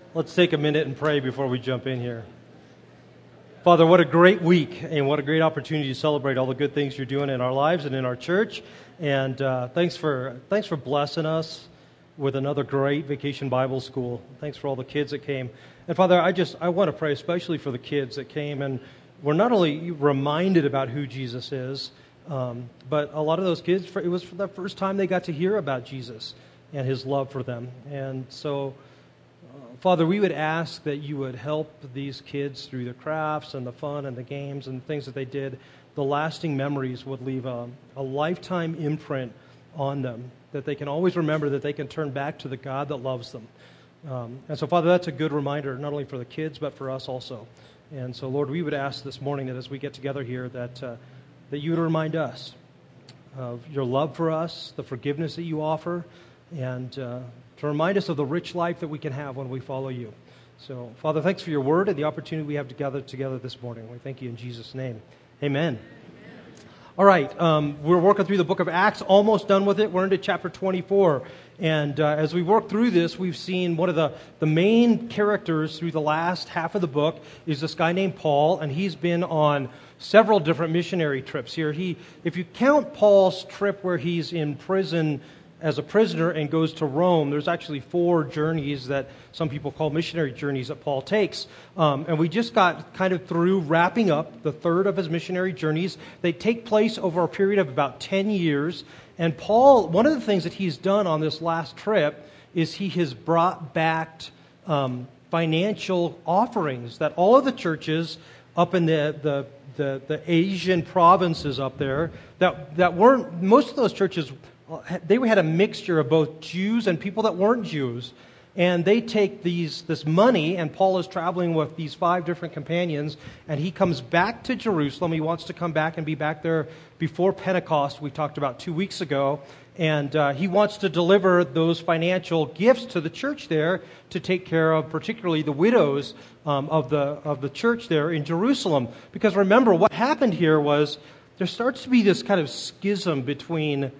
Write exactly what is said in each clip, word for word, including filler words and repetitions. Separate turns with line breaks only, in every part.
Let's take a minute and pray before we jump in here. Father, what a great week and what a great opportunity to celebrate all the good things you're doing in our lives and in our church. And uh, thanks for thanks for blessing us with another great Vacation Bible School. Thanks for all the kids that came. And Father, I just I want to pray especially for the kids that came and were not only reminded about who Jesus is, um, but a lot of those kids, it was for the first time they got to hear about Jesus and his love for them. And so, uh, Father, we would ask that you would help these kids through the crafts and the fun and the games and the things that they did. The lasting memories would leave a, a lifetime imprint on them, that they can always remember that they can turn back to the God that loves them. Um, and so, Father, that's a good reminder, not only for the kids, but for us also. And so, Lord, we would ask this morning that as we get together here, that uh, that you would remind us of your love for us, the forgiveness that you offer, and uh, to remind us of the rich life that we can have when we follow you. So, Father, thanks for your word and the opportunity we have to gather together this morning. We thank you in Jesus' name. Amen. All right, um, we're working through the book of Acts, almost done with it. We're into chapter twenty-four. And uh, as we work through this, we've seen one of the, the main characters through the last half of the book is this guy named Paul, and he's been on several different missionary trips here. He, if you count Paul's trip where he's in prison as a prisoner and goes to Rome, there's actually four journeys that some people call missionary journeys that Paul takes. Um, and we just got kind of through wrapping up the third of his missionary journeys. They take place over a period of about ten years. And Paul, one of the things that he's done on this last trip is he has brought back um, financial offerings that all of the churches up in the, the, the, the Asian provinces up there that, that weren't, most of those churches, they had a mixture of both Jews and people that weren't Jews. And they take these this money, and Paul is traveling with these five different companions, and he comes back to Jerusalem. He wants to come back and be back there before Pentecost, we talked about two weeks ago. And uh, he wants to deliver those financial gifts to the church there to take care of particularly the widows um, of the of the church there in Jerusalem. Because remember, what happened here was there starts to be this kind of schism between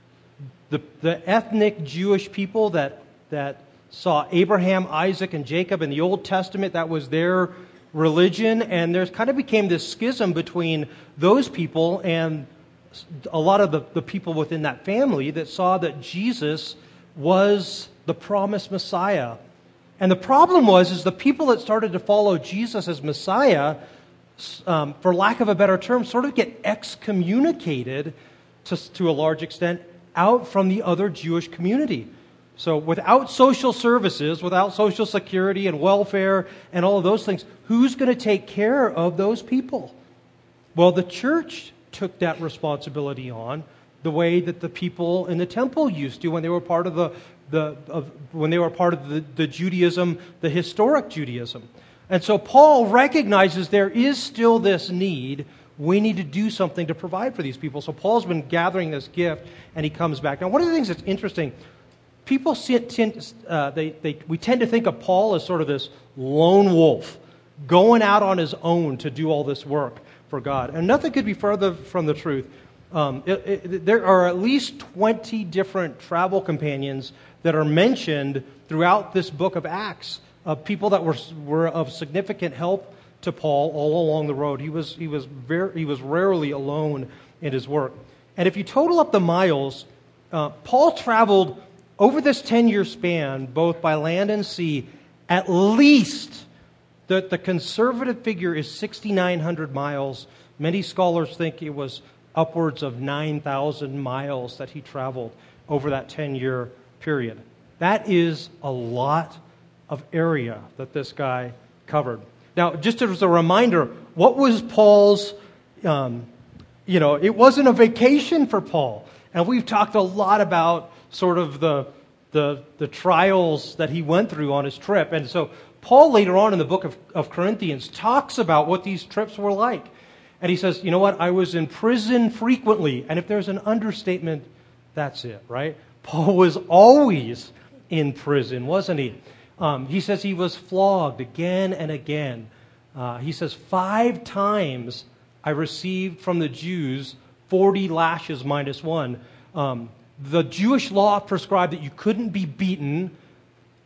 the, the ethnic Jewish people that that saw Abraham, Isaac, and Jacob in the Old Testament. That was their religion. And there kind of became this schism between those people and a lot of the, the people within that family that saw that Jesus was the promised Messiah. And the problem was, is the people that started to follow Jesus as Messiah, um, for lack of a better term, sort of get excommunicated to, to a large extent out from the other Jewish community. So without social services, without social security and welfare and all of those things, who's going to take care of those people? Well, the church took that responsibility on the way that the people in the temple used to when they were part of the, the of, when they were part of the, the Judaism, the historic Judaism. And so Paul recognizes there is still this need. We need to do something to provide for these people. So Paul's been gathering this gift, and he comes back. Now, one of the things that's interesting, people tend, uh, they, they, we tend to think of Paul as sort of this lone wolf going out on his own to do all this work for God. And nothing could be further from the truth. Um, it, it, there are at least twenty different travel companions that are mentioned throughout this book of Acts, of people that were, were of significant help to Paul all along the road. He was, he was, very, he was rarely alone in his work. And if you total up the miles, uh, Paul traveled over this ten-year span, both by land and sea, at least the, the conservative figure is six thousand nine hundred miles. Many scholars think it was upwards of nine thousand miles that he traveled over that ten-year period. That is a lot of area that this guy covered. Now, just as a reminder, what was Paul's, um, you know, it wasn't a vacation for Paul. And we've talked a lot about sort of the, the the trials that he went through on his trip. And so Paul later on in the book of, of Corinthians talks about what these trips were like. And he says, you know what, I was in prison frequently. And if there's an understatement, that's it, right? Paul was always in prison, wasn't he? Um, he says he was flogged again and again. Uh, he says, five times I received from the Jews forty lashes minus one. Um, the Jewish law prescribed that you couldn't be beaten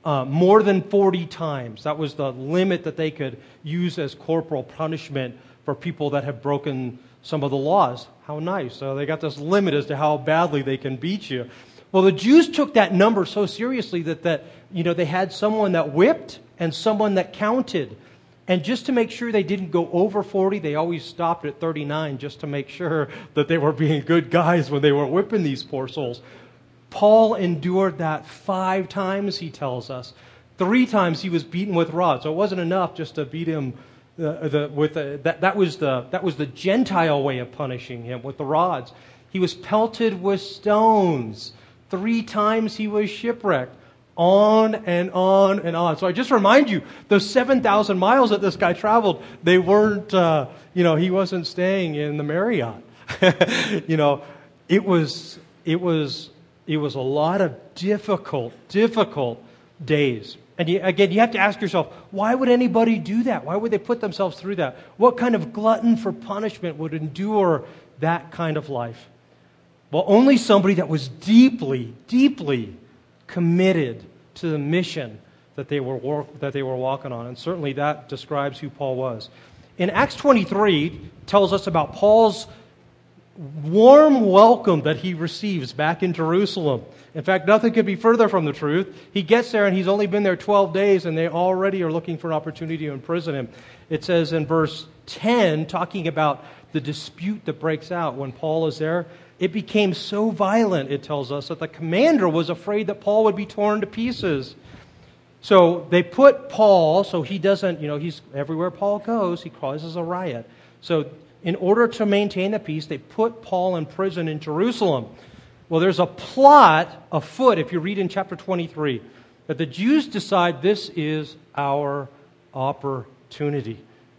uh, more than forty times. That was the limit that they could use as corporal punishment for people that have broken some of the laws. How nice. So they got this limit as to how badly they can beat you. Well, the Jews took that number so seriously that, that you know, they had someone that whipped and someone that counted. And just to make sure they didn't go over forty, they always stopped at thirty-nine just to make sure that they were being good guys when they were whipping these poor souls. Paul endured that five times, he tells us. Three times he was beaten with rods. So it wasn't enough just to beat him uh, the, with a, that. That was the that was the Gentile way of punishing him, with the rods. He was pelted with stones. Three times he was shipwrecked. On and on and on. So I just remind you, those seven thousand miles that this guy traveled, they weren't, uh, you know, he wasn't staying in the Marriott. you know, it was, it was, it was a lot of difficult, difficult days. And you, again, you have to ask yourself, why would anybody do that? Why would they put themselves through that? What kind of glutton for punishment would endure that kind of life? Well, only somebody that was deeply, deeply committed to the mission that they were work, that they were walking on, and certainly that describes who Paul was. In Acts twenty-three, tells us about Paul's warm welcome that he receives back in Jerusalem. In fact, nothing could be further from the truth. He gets there and he's only been there twelve days, and they already are looking for an opportunity to imprison him. It says in verse ten, talking about the dispute that breaks out when Paul is there, it became so violent, it tells us, that the commander was afraid that Paul would be torn to pieces. So they put Paul, so he doesn't, you know, he's everywhere Paul goes, he causes a riot. So in order to maintain the peace, they put Paul in prison in Jerusalem. Well, there's a plot afoot, if you read in chapter twenty-three, that the Jews decide this is our opportunity.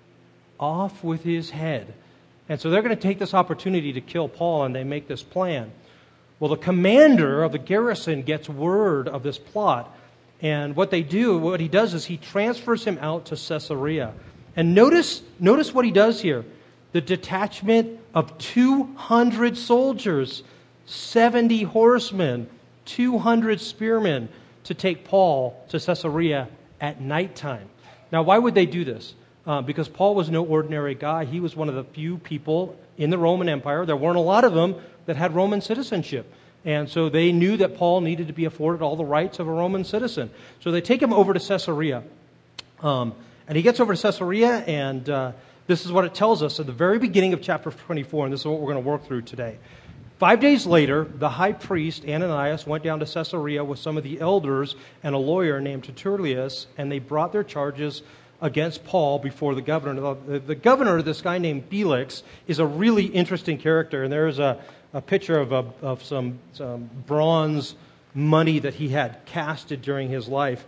Off with his head. And so they're going to take this opportunity to kill Paul, and they make this plan. Well, the commander of the garrison gets word of this plot. And what they do, what he does is he transfers him out to Caesarea. And notice, notice what he does here. The detachment of two hundred soldiers, seventy horsemen, two hundred spearmen to take Paul to Caesarea at nighttime. Now, why would they do this? Uh, because Paul was no ordinary guy. He was one of the few people in the Roman Empire. There weren't a lot of them that had Roman citizenship. And so they knew that Paul needed to be afforded all the rights of a Roman citizen. So they take him over to Caesarea. Um, and he gets over to Caesarea, and uh, this is what it tells us at the very beginning of chapter twenty-four, and this is what we're going to work through today. Five days later, the high priest, Ananias, went down to Caesarea with some of the elders and a lawyer named Tertullus, and they brought their charges against Paul before the governor. The, the governor, this guy named Felix, is a really interesting character. And there's a, a picture of, a, of some, some bronze money that he had casted during his life.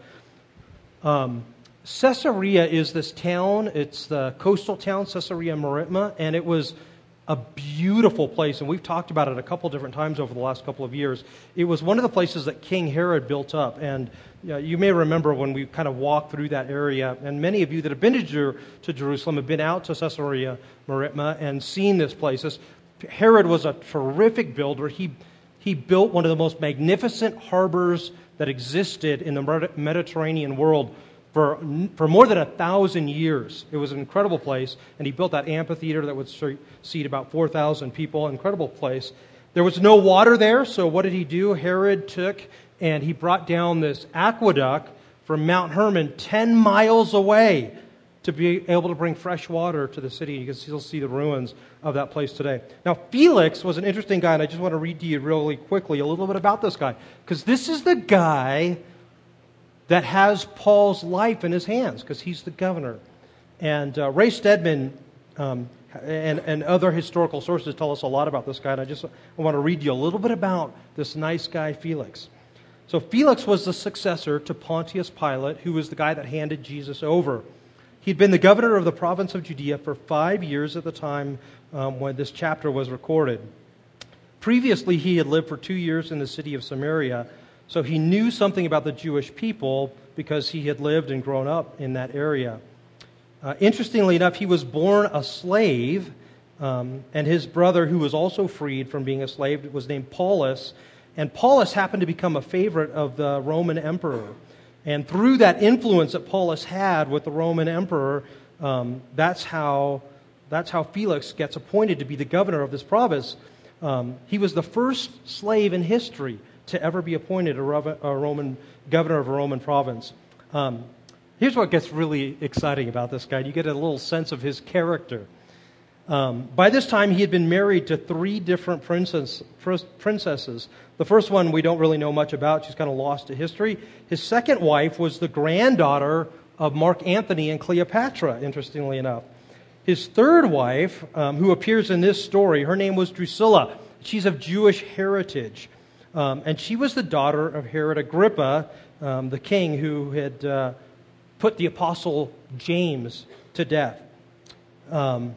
Um, Caesarea is this town. It's the coastal town, Caesarea Maritima, and it was a beautiful place. And we've talked about it a couple different times over the last couple of years. It was one of the places that King Herod built up. And you know, you may remember when we kind of walked through that area, and many of you that have been to, Jer- to Jerusalem have been out to Caesarea Maritima and seen this place. This, Herod was a terrific builder. He, he built one of the most magnificent harbors that existed in the Mediterranean world for, for more than a thousand years. It was an incredible place, and he built that amphitheater that would seat about four thousand people. Incredible place. There was no water there, so what did he do? Herod took and he brought down this aqueduct from Mount Hermon ten miles away to be able to bring fresh water to the city. You can still see the ruins of that place today. Now, Felix was an interesting guy, and I just want to read to you really quickly a little bit about this guy, because this is the guy that has Paul's life in his hands, because he's the governor. And uh, Ray Stedman um, and, and other historical sources tell us a lot about this guy, and I just I want to read you a little bit about this nice guy, Felix. So Felix was the successor to Pontius Pilate, who was the guy that handed Jesus over. He'd been the governor of the province of Judea for five years at the time um, when this chapter was recorded. Previously, he had lived for two years in the city of Samaria, so he knew something about the Jewish people because he had lived and grown up in that area. Uh, interestingly enough, he was born a slave, um, and his brother, who was also freed from being a slave, was named Paulus. And Paulus happened to become a favorite of the Roman emperor. And through that influence that Paul has had with the Roman emperor, um, that's how that's how Felix gets appointed to be the governor of this province. Um, he was the first slave in history to ever be appointed a, Ro- a Roman governor of a Roman province. Um, here's what gets really exciting about this guy. You get a little sense of his character. Um, by this time, he had been married to three different princess, princesses. The first one we don't really know much about. She's kind of lost to history. His second wife was the granddaughter of Mark Antony and Cleopatra, interestingly enough. His third wife, um, who appears in this story, her name was Drusilla. She's of Jewish heritage. Um, and she was the daughter of Herod Agrippa, um, the king who had uh, put the apostle James to death. Um,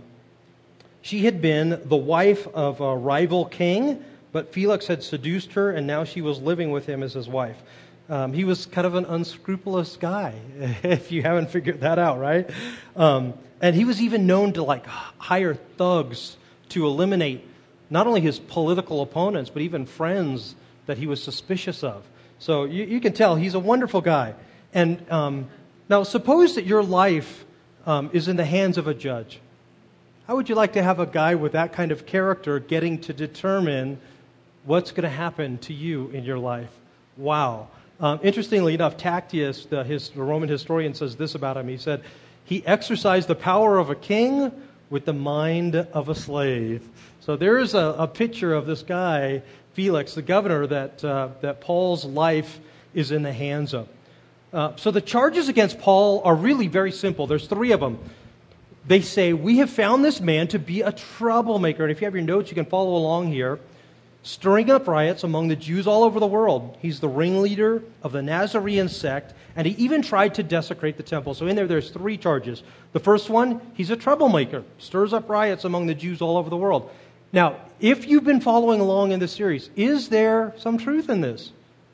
she had been the wife of a rival king, but Felix had seduced her, and now she was living with him as his wife. Um, he was kind of an unscrupulous guy, if you haven't figured that out, right? Um, and he was even known to like hire thugs to eliminate not only his political opponents, but even friends that he was suspicious of. So you, you can tell he's a wonderful guy. And um, now suppose that your life um, is in the hands of a judge. How would you like to have a guy with that kind of character getting to determine what's going to happen to you in your life? Wow. Um, interestingly enough, Tacitus, the, his, the Roman historian, says this about him. He said, he exercised the power of a king with the mind of a slave. So there is a, a picture of this guy, Felix, the governor, that, uh, that Paul's life is in the hands of. Uh, so the charges against Paul are really very simple. There's three of them. They say, we have found this man to be a troublemaker. And if you have your notes, you can follow along here. Stirring up riots among the Jews all over the world. He's the ringleader of the Nazarene sect, and he even tried to desecrate the temple. So in there, there's three charges. The first one, he's a troublemaker. Stirs up riots among the Jews all over the world. Now, if you've been following along in this series, is there some truth in this?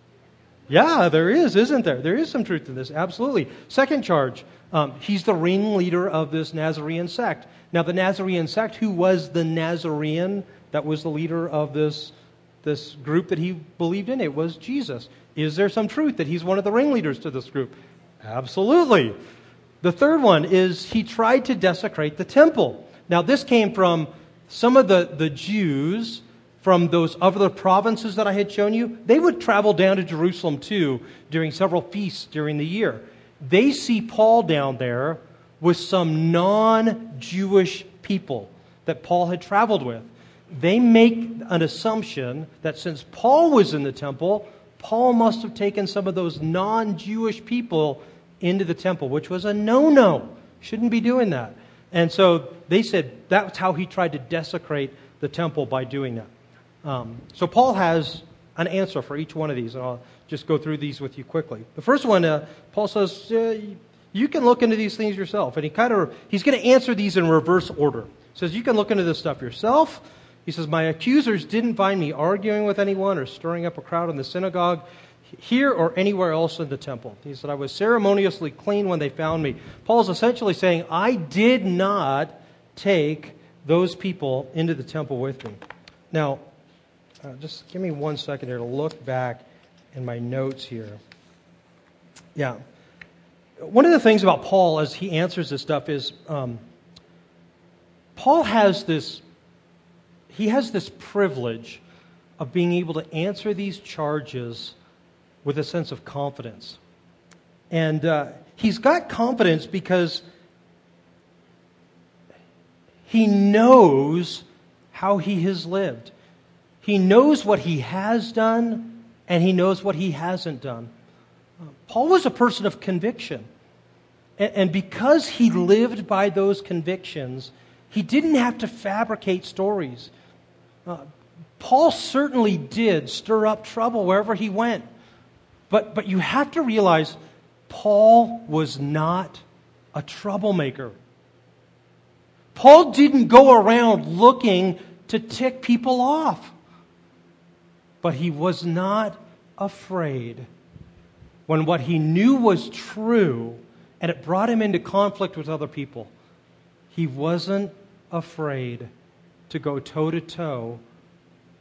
Yeah, there is, isn't there? There is some truth in this, absolutely. Second charge, um, he's the ringleader of this Nazarene sect. Now, the Nazarene sect, who was the Nazarene that was the leader of this, this group that he believed in? It was Jesus. Is there some truth that he's one of the ringleaders to this group? Absolutely. The third one is he tried to desecrate the temple. Now, this came from some of the, the Jews from those other provinces that I had shown you. They would travel down to Jerusalem too during several feasts during the year. They see Paul down there with some non-Jewish people that Paul had traveled with. They make an assumption that since Paul was in the temple, Paul must have taken some of those non-Jewish people into the temple, which was a no-no. Shouldn't be doing that. And so they said that's how he tried to desecrate the temple, by doing that. Um, so Paul has an answer for each one of these, and I'll just go through these with you quickly. The first one, uh, Paul says, uh, you can look into these things yourself. And he kind of he's going to answer these in reverse order. He says, you can look into this stuff yourself. He says, my accusers didn't find me arguing with anyone or stirring up a crowd in the synagogue here or anywhere else in the temple. He said, I was ceremoniously clean when they found me. Paul's essentially saying, I did not take those people into the temple with me. Now, uh, just give me one second here to look back in my notes here. Yeah. One of the things about Paul as he answers this stuff is um, Paul has this He has this privilege of being able to answer these charges with a sense of confidence. And uh, he's got confidence because he knows how he has lived. He knows what he has done, and he knows what he hasn't done. Uh, Paul was a person of conviction. And, and because he lived by those convictions, he didn't have to fabricate stories. Uh, Paul certainly did stir up trouble wherever he went. But, but you have to realize Paul was not a troublemaker. Paul didn't go around looking to tick people off. But he was not afraid when what he knew was true and it brought him into conflict with other people. He wasn't afraid to go toe-to-toe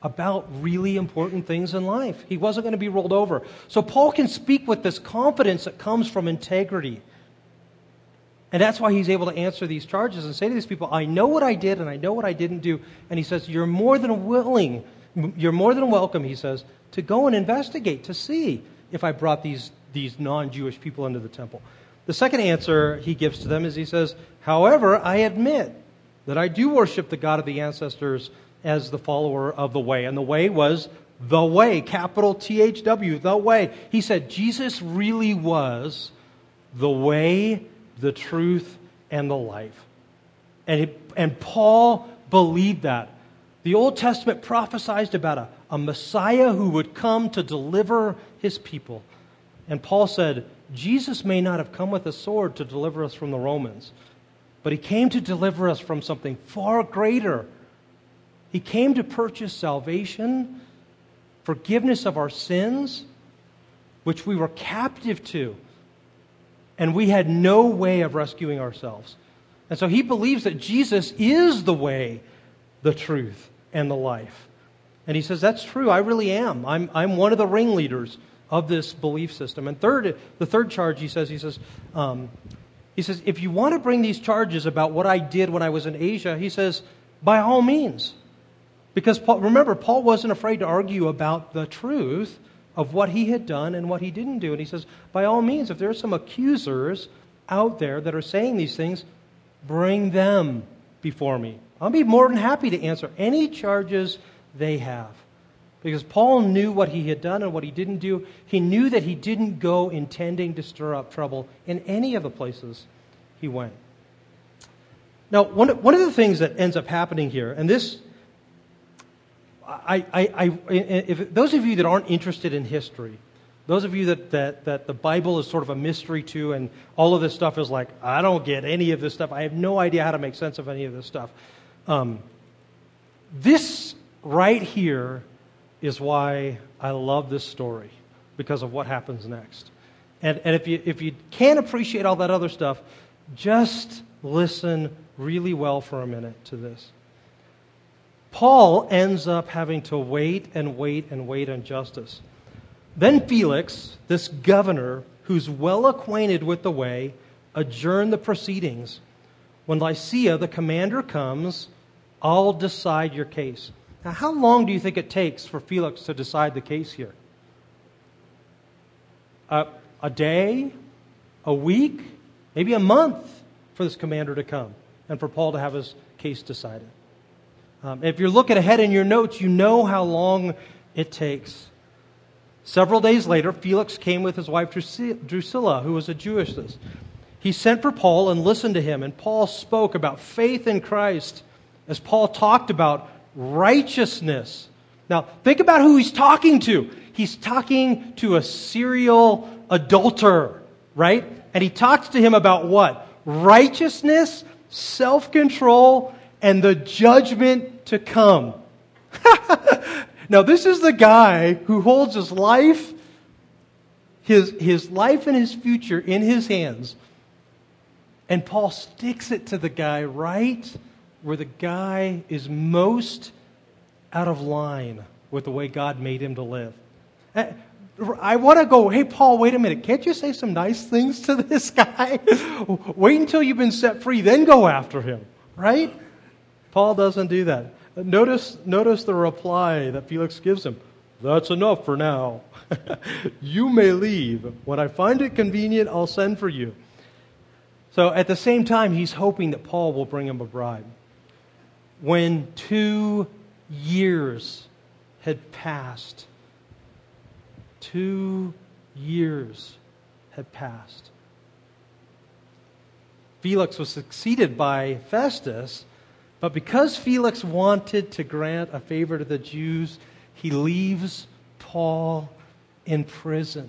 about really important things in life. He wasn't going to be rolled over. So Paul can speak with this confidence that comes from integrity. And that's why he's able to answer these charges and say to these people, I know what I did and I know what I didn't do. And he says, you're more than willing, you're more than welcome, he says, to go and investigate, to see if I brought these, these non-Jewish people into the temple. The second answer he gives to them is he says, however, I admit that I do worship the God of the ancestors as the follower of the way. And the way was the way, capital T H W, the way. He said Jesus really was the way, the truth, and the life. And, he, and Paul believed that. The Old Testament prophesied about a, a Messiah who would come to deliver his people. And Paul said, Jesus may not have come with a sword to deliver us from the Romans, but he came to deliver us from something far greater. He came to purchase salvation, forgiveness of our sins, which we were captive to, and we had no way of rescuing ourselves. And so he believes that Jesus is the way, the truth, and the life. And he says, that's true, I really am. I'm, I'm one of the ringleaders of this belief system. And third, the third charge he says, he says, um, he says, if you want to bring these charges about what I did when I was in Asia, he says, by all means. Because Paul, remember, Paul wasn't afraid to argue about the truth of what he had done and what he didn't do. And he says, by all means, if there are some accusers out there that are saying these things, bring them before me. I'll be more than happy to answer any charges they have. Because Paul knew what he had done and what he didn't do. He knew that he didn't go intending to stir up trouble in any of the places he went. Now, one, one of the things that ends up happening here, and this... I, I, I, if those of you that aren't interested in history, those of you that, that, that the Bible is sort of a mystery to, and all of this stuff is like, I don't get any of this stuff. I have no idea how to make sense of any of this stuff. Um, this right here is why I love this story, because of what happens next. And, and if you, if you can't appreciate all that other stuff, just listen really well for a minute to this. Paul ends up having to wait and wait and wait on justice. Then Felix, this governor who's well acquainted with the way, adjourned the proceedings. When Lycia, the commander, comes, I'll decide your case. Now, how long do you think it takes for Felix to decide the case here? Uh, a day? A week? Maybe a month for this commander to come and for Paul to have his case decided. Um, if you're looking ahead in your notes, you know how long it takes. Several days later, Felix came with his wife Drusilla, who was a Jewess. He sent for Paul and listened to him, and Paul spoke about faith in Christ as Paul talked about righteousness. Now, think about who he's talking to. He's talking to a serial adulterer, right? And he talks to him about what? Righteousness, self-control, and the judgment to come. Now, this is the guy who holds his life, his, his life and his future in his hands. And Paul sticks it to the guy right where the guy is most out of line with the way God made him to live. I want to go, hey, Paul, wait a minute. Can't you say some nice things to this guy? Wait until you've been set free, then go after him, right? Paul doesn't do that. Notice, notice the reply that Felix gives him. That's enough for now. You may leave. When I find it convenient, I'll send for you. So at the same time, he's hoping that Paul will bring him a bribe. When two years had passed, two years had passed. Felix was succeeded by Festus, but because Felix wanted to grant a favor to the Jews, he leaves Paul in prison.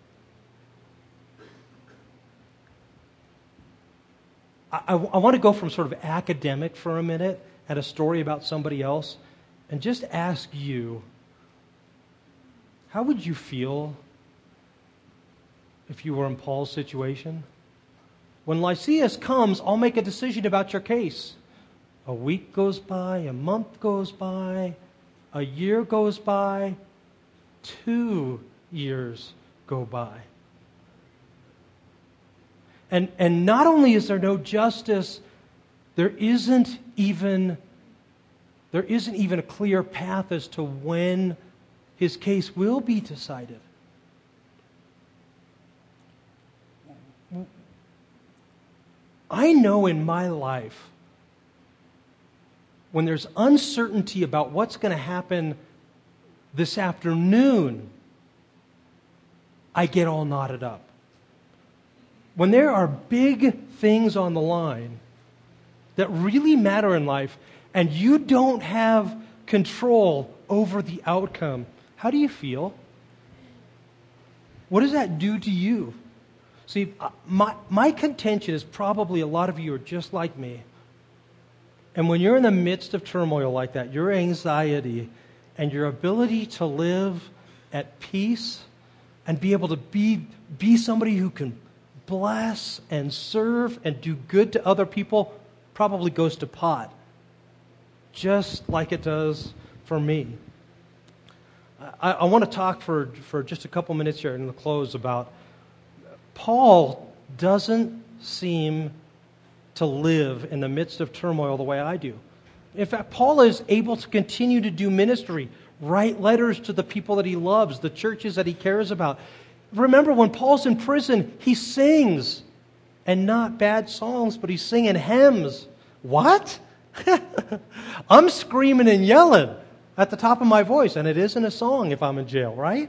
I, I, I want to go from sort of academic for a minute at a story about somebody else and just ask you, how would you feel if you were in Paul's situation? When Lysias comes, I'll make a decision about your case. A week goes by, a month goes by, A year goes by, two years go by. And, and not only is there no justice, there isn't even there isn't even a clear path as to when his case will be decided. I know in my life, when there's uncertainty about what's going to happen this afternoon, I get all knotted up. When there are big things on the line that really matter in life, and you don't have control over the outcome, how do you feel? What does that do to you? See, my, my contention is probably a lot of you are just like me. And when you're in the midst of turmoil like that, your anxiety and your ability to live at peace and be able to be, be somebody who can bless and serve and do good to other people probably goes to pot, just like it does for me. I, I want to talk for, for just a couple minutes here in the close about Paul doesn't seem to live in the midst of turmoil the way I do. In fact, Paul is able to continue to do ministry, write letters to the people that he loves, the churches that he cares about. Remember, when Paul's in prison, he sings, and not bad songs, but he's singing hymns. What? I'm screaming and yelling at the top of my voice, and it isn't a song if I'm in jail, right?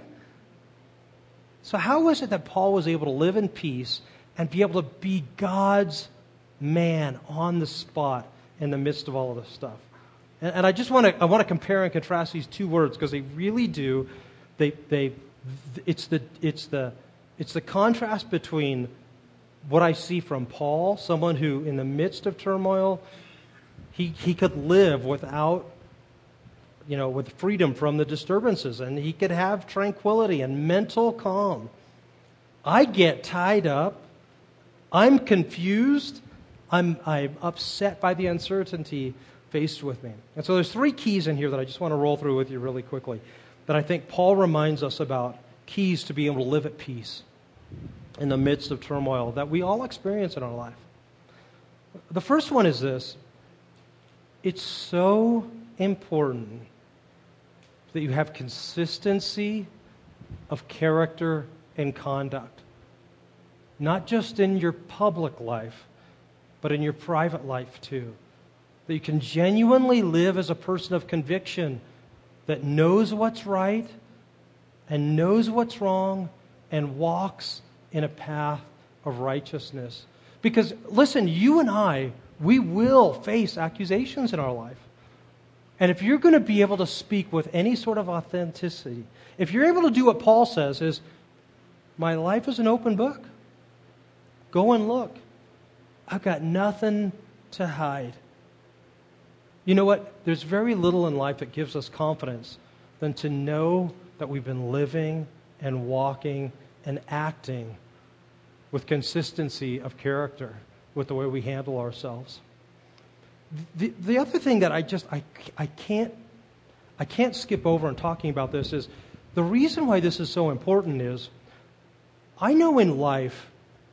So how is it that Paul was able to live in peace and be able to be God's man on the spot in the midst of all of this stuff? And, and I just want to I want to compare and contrast these two words because they really do. They they it's the it's the it's the contrast between what I see from Paul, someone who in the midst of turmoil, he he could live without, you know, with freedom from the disturbances, and he could have tranquility and mental calm. I get tied up. I'm confused. I'm, I'm upset by the uncertainty faced with me. And so there's three keys in here that I just want to roll through with you really quickly that I think Paul reminds us about, keys to being able to live at peace in the midst of turmoil that we all experience in our life. The first one is this. It's so important that you have consistency of character and conduct. Not just in your public life, but in your private life too. That you can genuinely live as a person of conviction that knows what's right and knows what's wrong and walks in a path of righteousness. Because, listen, you and I, we will face accusations in our life. And if you're going to be able to speak with any sort of authenticity, if you're able to do what Paul says is, my life is an open book. Go and look. I've got nothing to hide. You know what? There's very little in life that gives us confidence than to know that we've been living and walking and acting with consistency of character with the way we handle ourselves. The, the other thing that I just I, I can't I can't skip over in talking about this is the reason why this is so important is I know in life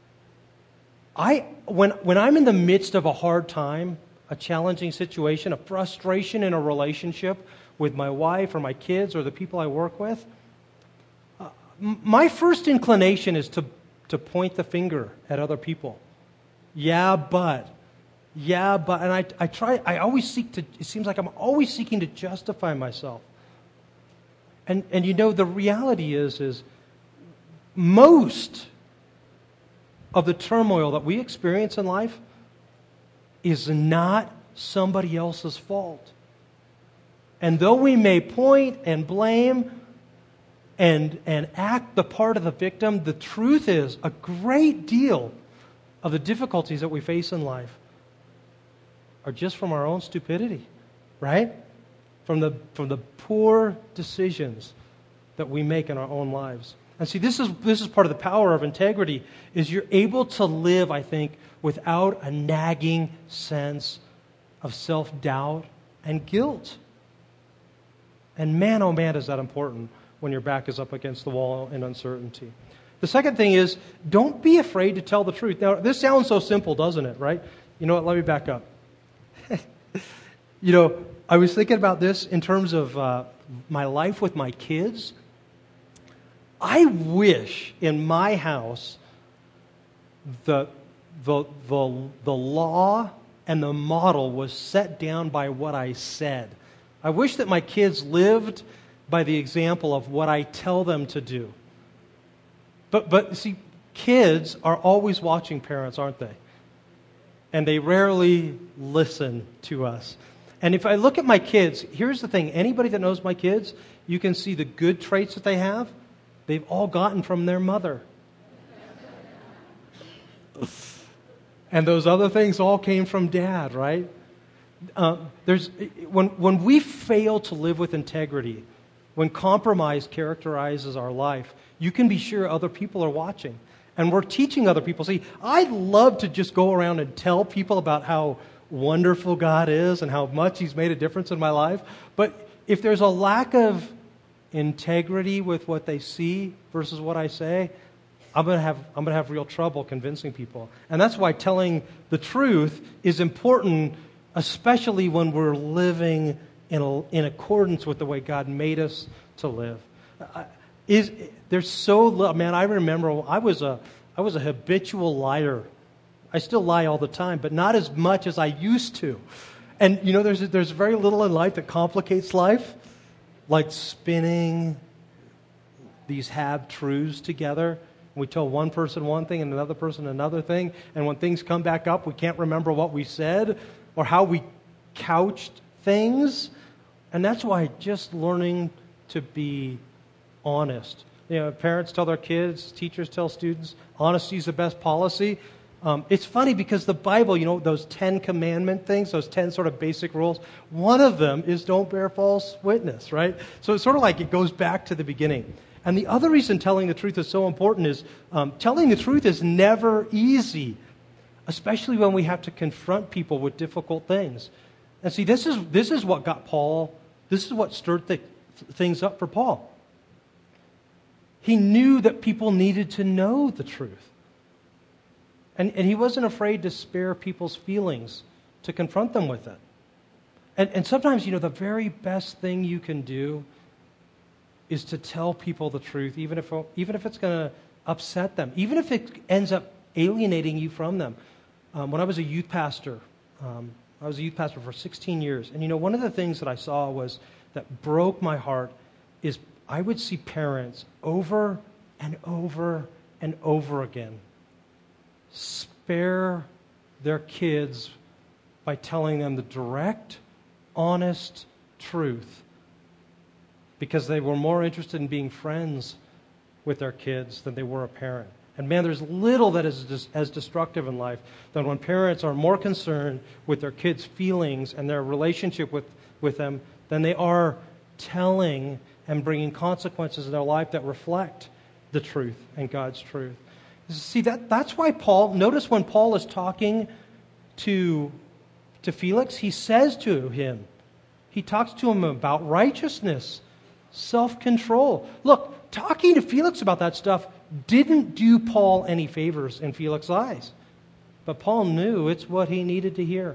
I when when I'm in the midst of a hard time, a challenging situation, a frustration in a relationship with my wife or my kids or the people I work with, uh, my first inclination is to to point the finger at other people. Yeah, but Yeah, but, and I, I try, I always seek to, it seems like I'm always seeking to justify myself. And, and you know, the reality is, is most of the turmoil that we experience in life is not somebody else's fault. And though we may point and blame and, and act the part of the victim, the truth is a great deal of the difficulties that we face in life are just from our own stupidity, right? From the from the poor decisions that we make in our own lives. And see, this is this is part of the power of integrity, is you're able to live, I think, without a nagging sense of self-doubt and guilt. And man, oh man, is that important when your back is up against the wall in uncertainty. The second thing is, don't be afraid to tell the truth. Now, this sounds so simple, doesn't it, right? You know what? Let me back up. You know, I was thinking about this in terms of uh, my life with my kids. I wish in my house the, the, the, the law and the model was set down by what I said. I wish that my kids lived by the example of what I tell them to do. But, but see, kids are always watching parents, aren't they? And they rarely listen to us. And if I look at my kids, here's the thing. Anybody that knows my kids, you can see the good traits that they have. They've all gotten from their mother. And those other things all came from dad, right? Uh, there's when when we fail to live with integrity, when compromise characterizes our life, you can be sure other people are watching. And we're teaching other people. See, I'd love to just go around and tell people about how wonderful God is and how much He's made a difference in my life. But if there's a lack of integrity with what they see versus what I say, I'm going to have I'm going to have real trouble convincing people. And that's why telling the truth is important, especially when we're living in a, in accordance with the way God made us to live. Uh, is there's so little, man. I remember I was a I was a habitual liar. I still lie all the time, but not as much as I used to. And you know, there's there's very little in life that complicates life, like spinning these half truths together. We tell one person one thing and another person another thing, and when things come back up, we can't remember what we said or how we couched things. And that's why just learning to be honest. You know, parents tell their kids, teachers tell students, honesty is the best policy. Um, it's funny because the Bible, you know, those Ten Commandment things, those ten sort of basic rules, one of them is don't bear false witness, right? So it's sort of like it goes back to the beginning. And the other reason telling the truth is so important is um, telling the truth is never easy, especially when we have to confront people with difficult things. And see, this is this is what got Paul, this is what stirred th- things up for Paul. He knew that people needed to know the truth. And, and he wasn't afraid to spare people's feelings, to confront them with it. And, and sometimes, you know, the very best thing you can do is to tell people the truth, even if even if it's going to upset them, even if it ends up alienating you from them. Um, when I was a youth pastor, um, I was a youth pastor for sixteen years. And, you know, one of the things that I saw was that broke my heart is I would see parents over and over and over again spare their kids by telling them the direct, honest truth because they were more interested in being friends with their kids than they were a parent. And man, there's little that is dis- as destructive in life than when parents are more concerned with their kids' feelings and their relationship with, with them than they are telling and bringing consequences in their life that reflect the truth and God's truth. See, that that's why Paul, notice when Paul is talking to, to Felix, he says to him, he talks to him about righteousness, self-control. Look, talking to Felix about that stuff didn't do Paul any favors in Felix's eyes. But Paul knew it's what he needed to hear.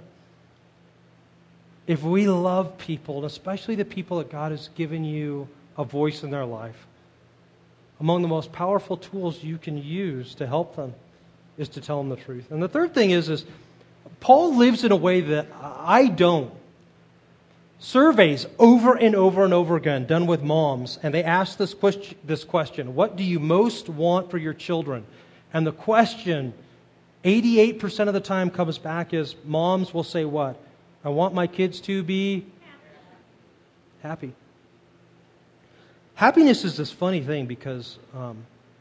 If we love people, and especially the people that God has given you a voice in their life, among the most powerful tools you can use to help them is to tell them the truth. And the third thing is, is Paul lives in a way that I don't. Surveys over and over and over again done with moms, and they ask this question, this question, what do you most want for your children? And the question, eighty-eight percent of the time comes back is, moms will say what? I want my kids to be happy. Happiness is this funny thing because um,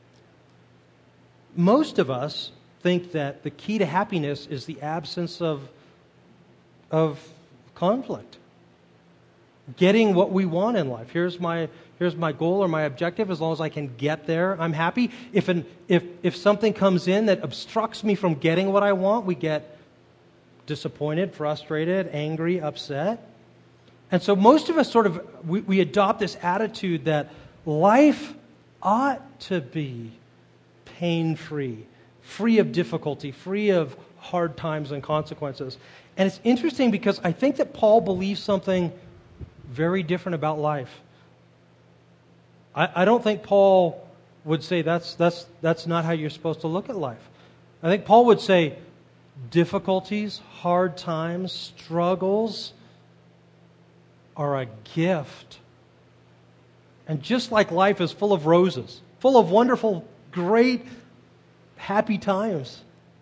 most of us think that the key to happiness is the absence of, of conflict. Getting what we want in life. Here's my here's my goal or my objective. As long as I can get there, I'm happy. If an if if something comes in that obstructs me from getting what I want, we get disappointed, frustrated, angry, upset. And so most of us sort of, we, we adopt this attitude that life ought to be pain-free, free of difficulty, free of hard times and consequences. And it's interesting because I think that Paul believes something very different about life. I, I don't think Paul would say that's that's that's not how you're supposed to look at life. I think Paul would say difficulties, hard times, struggles are a gift. And just like life is full of roses, full of wonderful, great, happy times,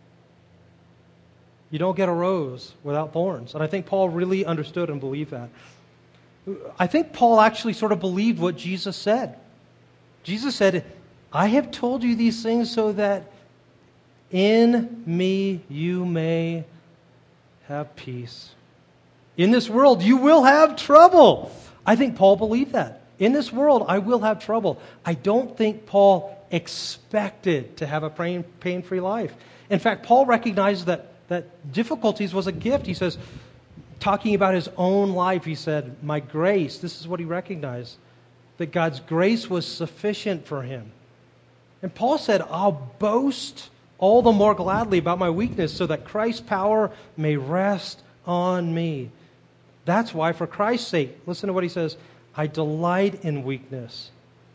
you don't get a rose without thorns. And I think Paul really understood and believed that. I think Paul actually sort of believed what Jesus said. Jesus said, I have told you these things so that in me you may have peace. In this world you will have trouble. I think Paul believed that. In this world I will have trouble. I don't think Paul expected to have a pain, pain-free life. In fact, Paul recognized that, that difficulties was a gift. He says, talking about his own life, he said, my grace, this is what he recognized, that God's grace was sufficient for him. And Paul said, I'll boast all the more gladly about my weakness so that Christ's power may rest on me. That's why, for Christ's sake, listen to what he says, I delight in weakness,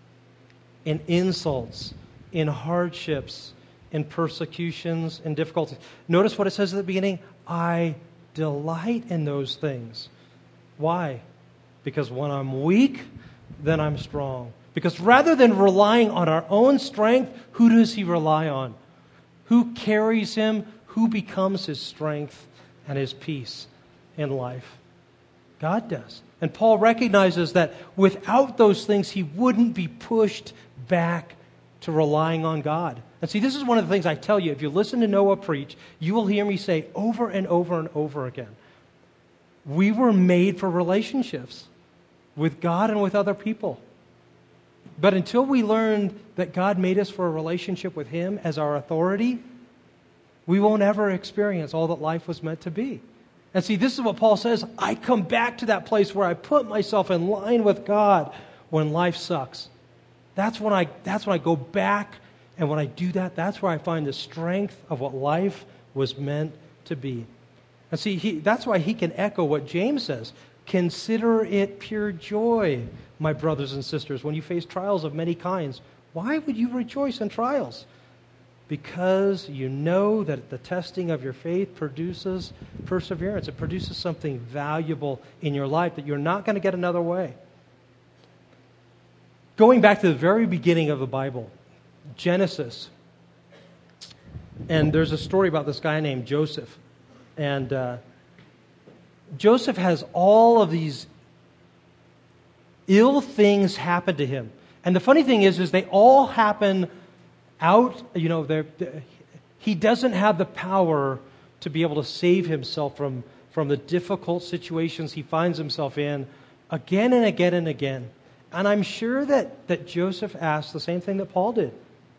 in insults, in hardships, in persecutions, in difficulties. Notice what it says at the beginning, I delight in those things. Why? Because when I'm weak, then I'm strong. Because rather than relying on our own strength, who does he rely on? Who carries him? Who becomes his strength and his peace in life? God does. And Paul recognizes that without those things, he wouldn't be pushed back to relying on God. And see, this is one of the things I tell you. If you listen to Noah preach, you will hear me say over and over and over again, we were made for relationships with God and with other people. But until we learn that God made us for a relationship with him as our authority, we won't ever experience all that life was meant to be. And see, this is what Paul says. I come back to that place where I put myself in line with God when life sucks. That's when I, that's when I go back, and when I do that, that's where I find the strength of what life was meant to be. And see, he, that's why he can echo what James says. Consider it pure joy, my brothers and sisters, when you face trials of many kinds. Why would you rejoice in trials? Because you know that the testing of your faith produces perseverance. It produces something valuable in your life that you're not going to get another way. Going back to the very beginning of the Bible, Genesis, and there's a story about this guy named Joseph. And uh, Joseph has all of these ill things happen to him. And the funny thing is, is they all happen out, you know, they're, they're, he doesn't have the power to be able to save himself from, from the difficult situations he finds himself in again and again and again. And I'm sure that, that Joseph asked the same thing that Paul did.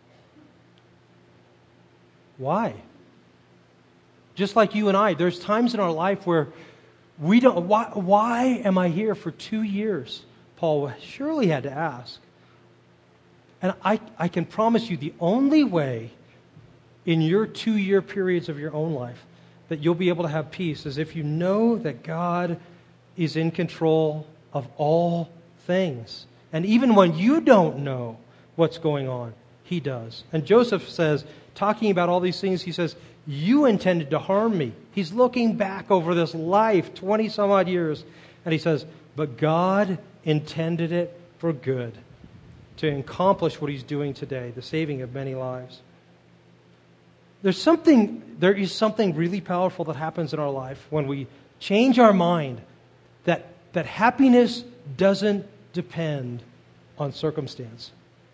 Why? Just like you and I, there's times in our life where we don't, why, why am I here for two years? Paul surely had to ask. And I, I can promise you the only way in your two-year periods of your own life that you'll be able to have peace is if you know that God is in control of all things. And even when you don't know what's going on, he does. And Joseph says, talking about all these things, he says, you intended to harm me. He's looking back over this life, twenty some odd years, and he says, but God intended it for good, to accomplish what he's doing today, the saving of many lives. There's something, there is something really powerful that happens in our life when we change our mind that, that happiness doesn't depend on circumstance.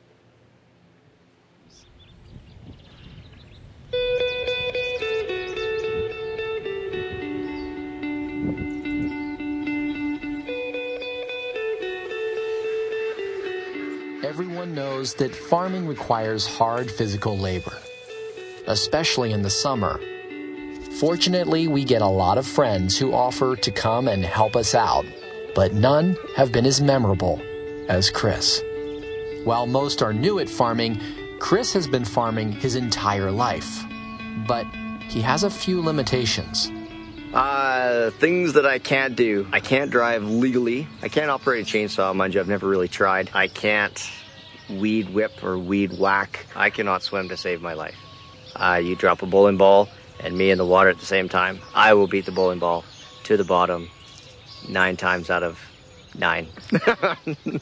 Everyone knows that farming requires hard physical labor, especially in the summer. Fortunately, we get a lot of friends who offer to come and help us out. but none have been as memorable as Chris. While most are new at farming, Chris has been farming his entire life. But he has a few limitations.
Uh, things that I can't do. I can't drive legally. I can't operate a chainsaw, mind you, I've never really tried. I can't weed whip or weed whack. I cannot swim to save my life. Uh, you drop a bowling ball and me in the water at the same time, I will beat the bowling ball to the bottom nine times out of nine. I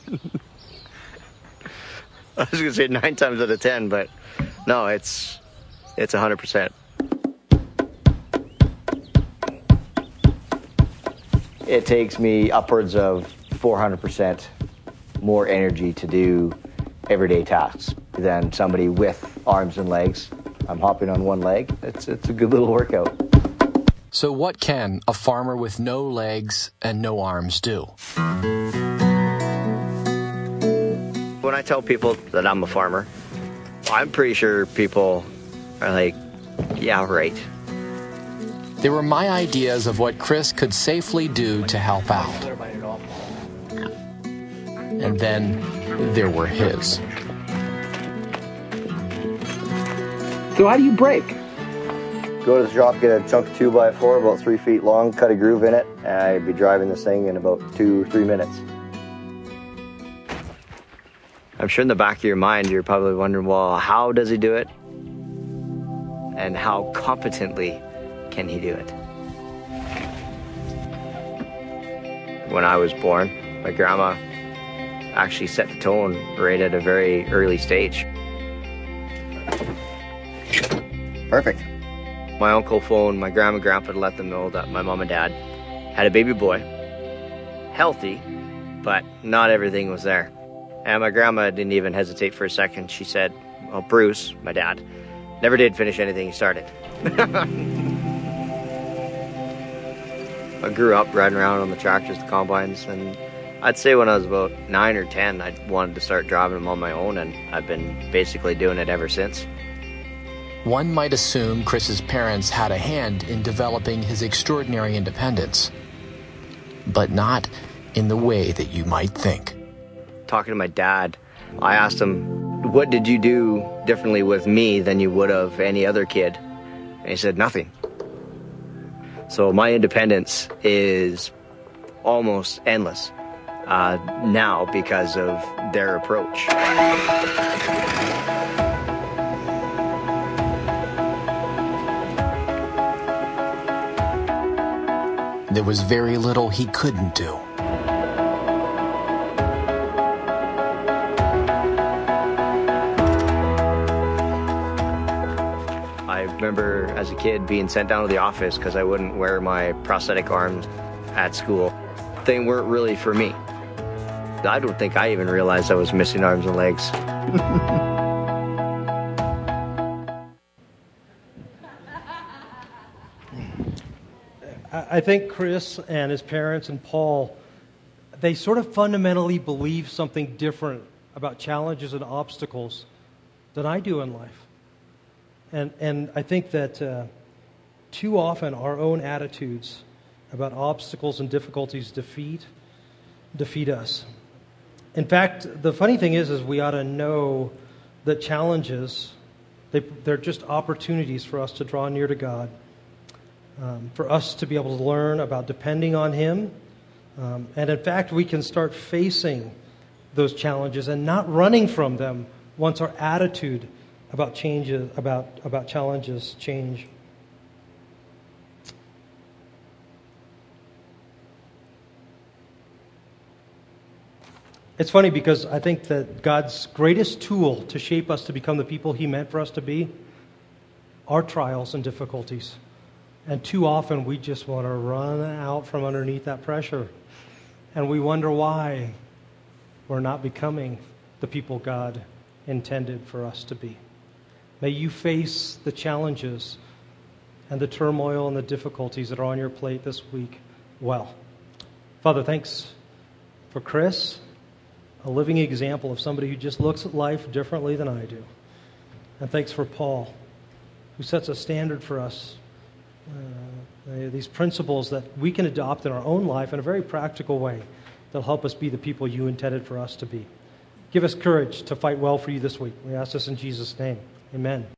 was going to say nine times out of ten, but no, it's it's one hundred percent. It takes me upwards of four hundred percent more energy to do everyday tasks than somebody with arms and legs. I'm hopping on one leg. It's it's a good little workout.
So what can a farmer with no legs and no arms do?
When I tell people that I'm a farmer, I'm pretty sure people are like, yeah, right.
They were my ideas of what Chris could safely do to help out. And then there were his.
So how do you brake? Go to the shop, get a chunk of two by four, about three feet long, cut a groove in it, and I'd be driving this thing in about two or three minutes. I'm sure in the back of your mind, you're probably wondering, well, how does he do it? And how competently can he do it? When I was born, my grandma actually set the tone right at a very early stage. Perfect. My uncle phoned my grandma and grandpa to let them know that my mom and dad had a baby boy. Healthy, but not everything was there. And my grandma didn't even hesitate for a second. She said, well, Bruce, my dad, never did finish anything he started. I grew up riding around on the tractors, the combines, and I'd say when I was about nine or ten, I wanted to start driving them on my own, and I've been basically doing it ever since.
One might assume Chris's parents had a hand in developing his extraordinary independence, but not in the way that you might think.
Talking to my dad, I asked him, what did you do differently with me than you would have any other kid? And he said, nothing. So my independence is almost endless uh, now because of their approach.
There was very little he couldn't do.
I remember as a kid being sent down to the office because I wouldn't wear my prosthetic arms at school. They weren't really for me. I don't think I even realized I was missing arms and legs.
I think Chris and his parents and Paul, they sort of fundamentally believe something different about challenges and obstacles than I do in life. And and I think that uh, too often our own attitudes about obstacles and difficulties defeat defeat us. In fact, the funny thing is, is we ought to know that challenges, they, they're just opportunities for us to draw near to God. Um, for us to be able to learn about depending on Him. Um, and in fact, we can start facing those challenges and not running from them once our attitude about changes, about, about challenges change. It's funny because I think that God's greatest tool to shape us to become the people He meant for us to be are trials and difficulties. And too often we just want to run out from underneath that pressure. And we wonder why we're not becoming the people God intended for us to be. May you face the challenges and the turmoil and the difficulties that are on your plate this week well. Father, thanks for Chris, a living example of somebody who just looks at life differently than I do. And thanks for Paul, who sets a standard for us. Uh, these principles that we can adopt in our own life in a very practical way that'll help us be the people you intended for us to be. Give us courage to fight well for you this week. We ask this in Jesus' name. Amen.